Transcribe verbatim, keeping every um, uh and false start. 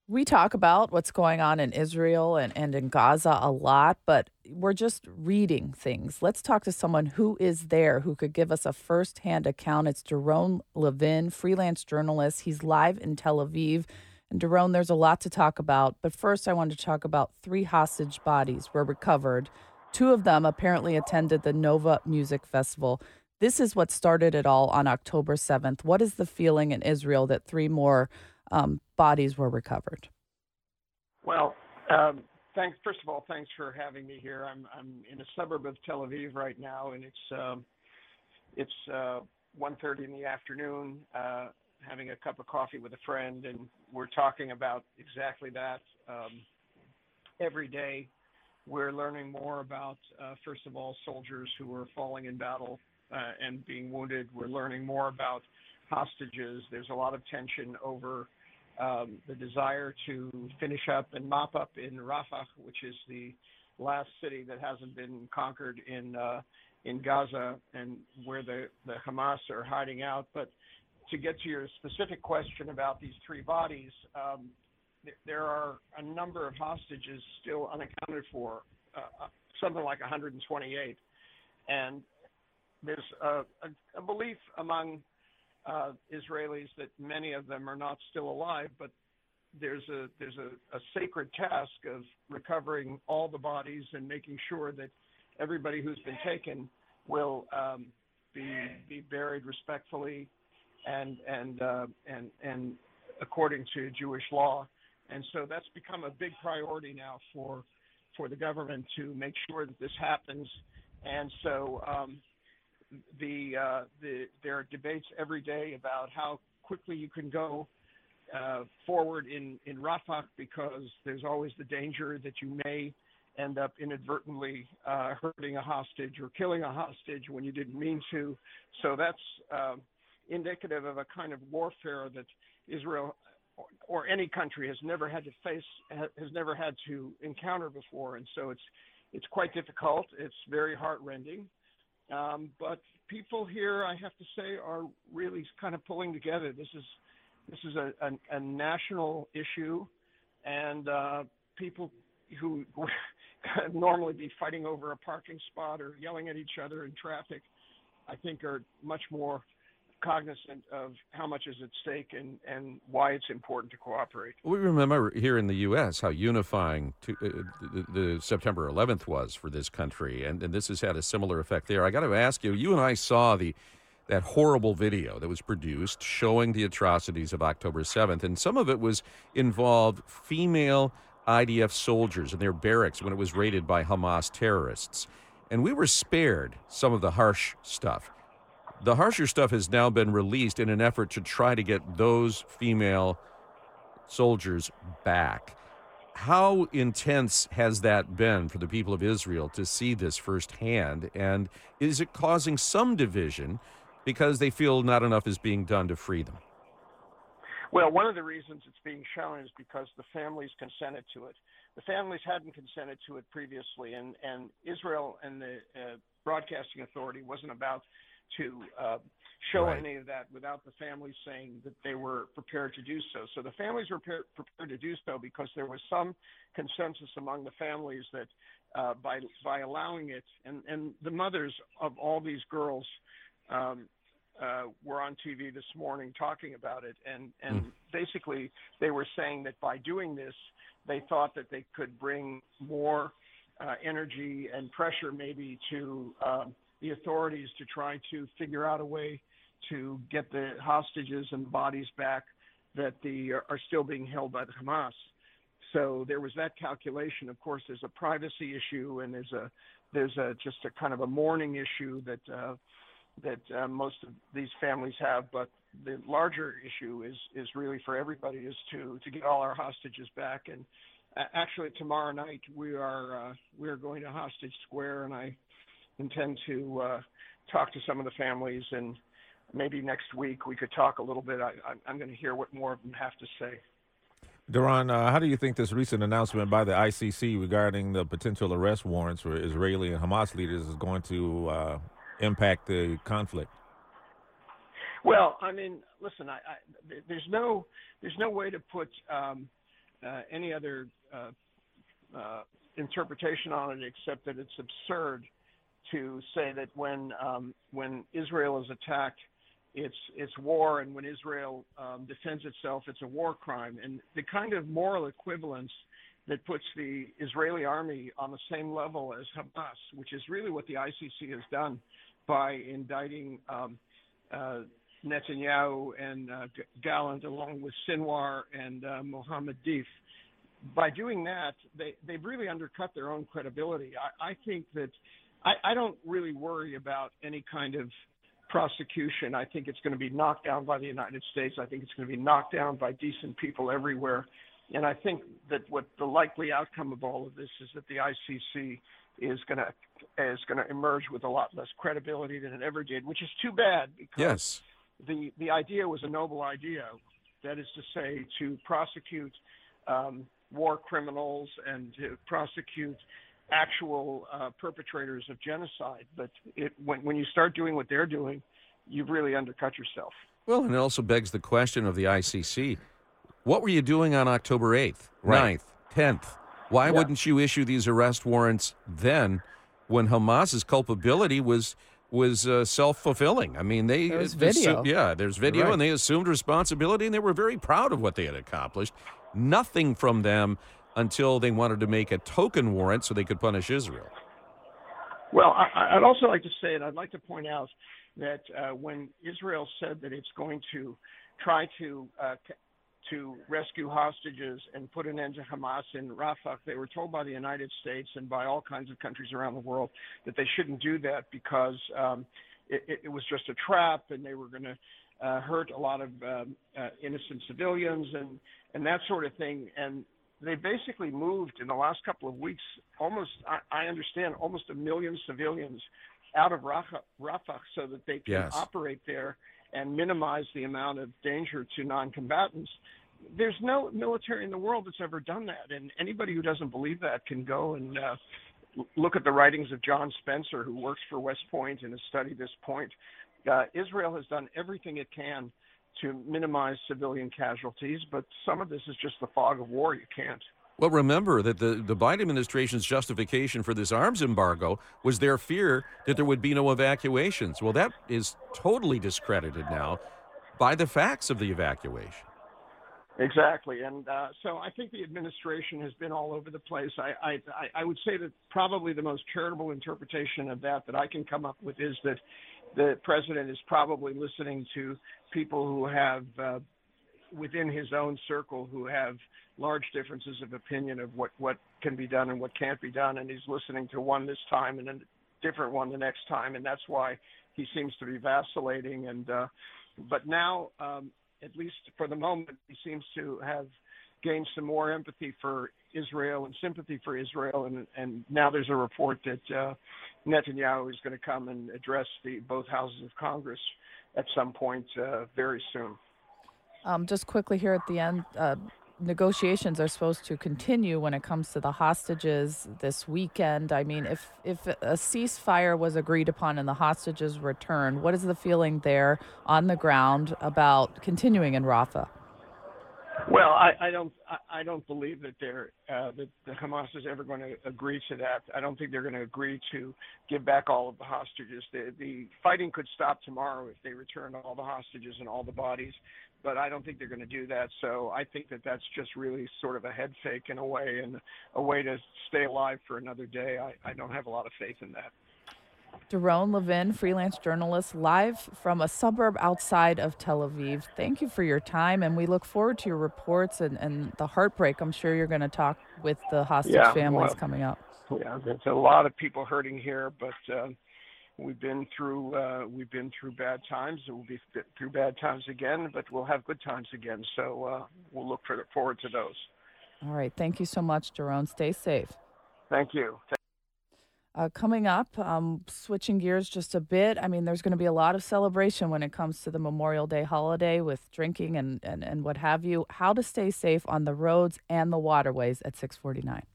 We talk about what's going on in Israel and, and in Gaza a lot, but we're just reading things. Let's talk to someone who is there who could give us a firsthand account. It's Daron Levin, freelance journalist. He's live in Tel Aviv. And Daron, there's a lot to talk about. But first, I want to talk about three hostage bodies were recovered. Two of them apparently attended the Nova Music Festival. This is what started it all on October seventh. What is the feeling in Israel that three more um, bodies were recovered? Well, um, thanks. First of all, thanks for having me here. I'm I'm in a suburb of Tel Aviv right now, and it's um, it's uh, one thirty in the afternoon. Uh, having a cup of coffee with a friend, and we're talking about exactly that. Um, every day, we're learning more about, uh, first of all, soldiers who are falling in battle uh, and being wounded. We're learning more about hostages. There's a lot of tension over um, the desire to finish up and mop up in Rafah, which is the last city that hasn't been conquered in uh, in Gaza and where the, the Hamas are hiding out. But to get to your specific question about these three bodies, um, th- there are a number of hostages still unaccounted for, uh, something like one hundred twenty-eight. And there's a, a, a belief among uh, Israelis that many of them are not still alive, but there's a there's a, a sacred task of recovering all the bodies and making sure that everybody who's been taken will um, be be buried respectfully and and uh, and and according to Jewish law. And so that's become a big priority now for for the government to make sure that this happens. And so um, the uh, the there are debates every day about how quickly you can go uh, forward in in Rafah, because there's always the danger that you may end up inadvertently uh, hurting a hostage or killing a hostage when you didn't mean to. So that's uh, indicative of a kind of warfare that Israel or, or any country has never had to face, has never had to encounter before. And so it's it's quite difficult. It's very heartrending. Um, but people here, I have to say, are really kind of pulling together. This is this is a, a, a national issue, and uh, people who normally be fighting over a parking spot or yelling at each other in traffic, I think are much more cognizant of how much is at stake and, and why it's important to cooperate. We remember here in the U S how unifying to, uh, the, the September eleventh was for this country, and, and this has had a similar effect there. I got to ask you, you and I saw the that horrible video that was produced showing the atrocities of October seventh, and some of it was involved female I D F soldiers in their barracks when it was raided by Hamas terrorists. And we were spared some of the harsh stuff. The harsher stuff has now been released in an effort to try to get those female soldiers back. How intense has that been for the people of Israel to see this firsthand? And is it causing some division because they feel not enough is being done to free them? Well, one of the reasons it's being shown is because the families consented to it. The families hadn't consented to it previously, and, and Israel and the uh, Broadcasting Authority wasn't about to uh, show Right. any of that without the families saying that they were prepared to do so. So the families were pre- prepared to do so because there was some consensus among the families that uh, by by allowing it, and, and the mothers of all these girls um, uh, were on T V this morning talking about it, and, and Mm. basically they were saying that by doing this, they thought that they could bring more uh, energy and pressure maybe to um, the authorities to try to figure out a way to get the hostages and bodies back that the are still being held by the Hamas. So there was that calculation. Of course, there's a privacy issue, and there's a there's a just a kind of a mourning issue that uh, that uh, most of these families have. But the larger issue is is really for everybody is to to get all our hostages back. And uh, actually, tomorrow night we are uh, we are going to Hostage Square, and I intend to uh, talk to some of the families, and maybe next week we could talk a little bit. I, I, I'm going to hear what more of them have to say. Duran, uh, how do you think this recent announcement by the I C C regarding the potential arrest warrants for Israeli and Hamas leaders is going to uh, impact the conflict? Well, I mean, listen, I, I, there's no there's no way to put um, uh, any other uh, uh, interpretation on it except that it's absurd to say that when um, when Israel is attacked, it's it's war, and when Israel um, defends itself, it's a war crime. And the kind of moral equivalence that puts the Israeli army on the same level as Hamas, which is really what the I C C has done by indicting um, uh, Netanyahu and uh, Gallant, along with Sinwar and uh, Mohammed Deif. By doing that, they, they've really undercut their own credibility. I, I think that I, I don't really worry about any kind of prosecution. I think it's going to be knocked down by the United States. I think it's going to be knocked down by decent people everywhere. And I think that what the likely outcome of all of this is that the I C C is going to is going to emerge with a lot less credibility than it ever did, which is too bad because Yes. the the idea was a noble idea. That is to say, to prosecute um, war criminals and to prosecute actual uh, perpetrators of genocide. But it, when when you start doing what they're doing, you've really undercut yourself. Well, and it also begs the question of the I C C. What were you doing on October eighth, Right. ninth, tenth? Why Yeah. wouldn't you issue these arrest warrants then when Hamas's culpability was was uh, self-fulfilling? I mean, they There was they assu- video. yeah, there's video, Right. and they assumed responsibility, and they were very proud of what they had accomplished. Nothing from them until they wanted to make a token warrant so they could punish Israel. Well, I, I'd also like to say, and I'd like to point out that uh, when Israel said that it's going to try to uh, c- to rescue hostages and put an end to Hamas in Rafah, they were told by the United States and by all kinds of countries around the world that they shouldn't do that because um, it, it, it was just a trap and they were going to uh, hurt a lot of um, uh, innocent civilians and, and that sort of thing. And they basically moved in the last couple of weeks, almost, I, I understand, almost a million civilians out of Rafah, Rafah so that they can Yes. operate there and minimize the amount of danger to non-combatants. There's no military in the world that's ever done that, and anybody who doesn't believe that can go and uh, l- look at the writings of John Spencer, who works for West Point and has studied this point. Uh, Israel has done everything it can to minimize civilian casualties, but some of this is just the fog of war. You can't. Well, remember that the, the Biden administration's justification for this arms embargo was their fear that there would be no evacuations. Well, that is totally discredited now by the facts of the evacuation. Exactly, and uh, so I think the administration has been all over the place. I, I, I I would say that probably the most charitable interpretation of that that I can come up with is that the president is probably listening to people who have, uh, within his own circle, who have large differences of opinion of what, what can be done and what can't be done, and he's listening to one this time and a different one the next time, and that's why he seems to be vacillating. And uh, but now. Um, At least for the moment, he seems to have gained some more empathy for Israel and sympathy for Israel. And, and now there's a report that uh, Netanyahu is going to come and address the both houses of Congress at some point uh, very soon. Um, just quickly here at the end, uh, negotiations are supposed to continue when it comes to the hostages this weekend. I mean, if if a ceasefire was agreed upon and the hostages returned, what is the feeling there on the ground about continuing in Rafah? Well, I, I don't. I, I don't believe that they're uh, that the Hamas is ever going to agree to that. I don't think they're going to agree to give back all of the hostages. The, the fighting could stop tomorrow if they return all the hostages and all the bodies, but I don't think they're going to do that. So I think that that's just really sort of a head fake in a way, and a way to stay alive for another day. I, I don't have a lot of faith in that. Doron Levin, freelance journalist, live from a suburb outside of Tel Aviv. Thank you for your time, and we look forward to your reports and, and the heartbreak. I'm sure you're going to talk with the hostage Yeah, families well, coming up. Yeah, there's a lot of people hurting here, but uh, we've been through uh, we've been through bad times. We'll be through bad times again, but we'll have good times again. So uh, we'll look for, forward to those. All right. Thank you so much, Doron. Stay safe. Thank you. Uh, coming up, um, switching gears just a bit, I mean, there's going to be a lot of celebration when it comes to the Memorial Day holiday with drinking and, and, and what have you. How to stay safe on the roads and the waterways at six forty-nine.